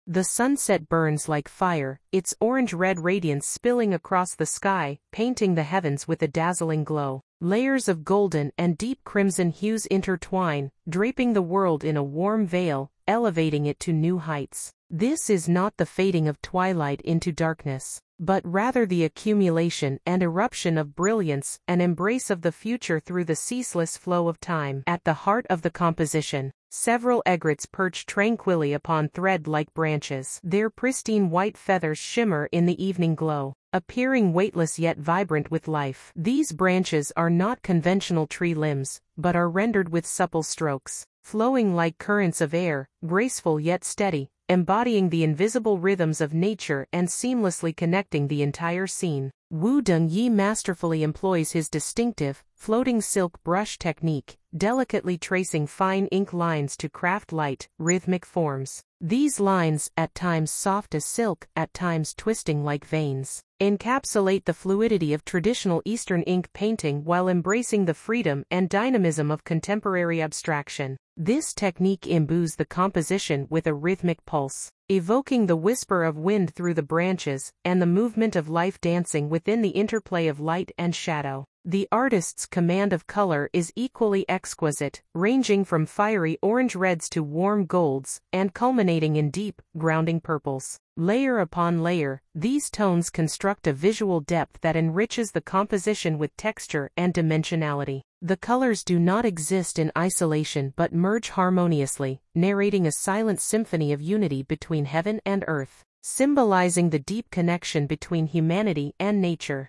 The sunset burns like fire, its orange-red radiance spilling across the sky, painting the heavens with a dazzling glow. Layers of golden and deep crimson hues intertwine, draping the world in a warm veil, elevating it to new heights. This is not the fading of twilight into darkness, but rather the accumulation and eruption of brilliance, an embrace of the future through the ceaseless flow of time. At the heart of the composition, several egrets perch tranquilly upon thread-like branches. Their pristine white feathers shimmer in the evening glow, appearing weightless yet vibrant with life. These branches are not conventional tree limbs, but are rendered with supple strokes, flowing like currents of air, graceful yet steady, embodying the invisible rhythms of nature and seamlessly connecting the entire scene. Wu Dongyi masterfully employs his distinctive, floating silk brush technique, delicately tracing fine ink lines to craft light, rhythmic forms. These lines, at times soft as silk, at times twisting like veins, encapsulate the fluidity of traditional Eastern ink painting while embracing the freedom and dynamism of contemporary abstraction. This technique imbues the composition with a rhythmic pulse, evoking the whisper of wind through the branches and the movement of life dancing within the interplay of light and shadow. The artist's command of color is equally exquisite, ranging from fiery orange reds to warm golds, and culminating in deep, grounding purples. Layer upon layer, these tones construct a visual depth that enriches the composition with texture and dimensionality. The colors do not exist in isolation but merge harmoniously, narrating a silent symphony of unity between heaven and earth, symbolizing the deep connection between humanity and nature.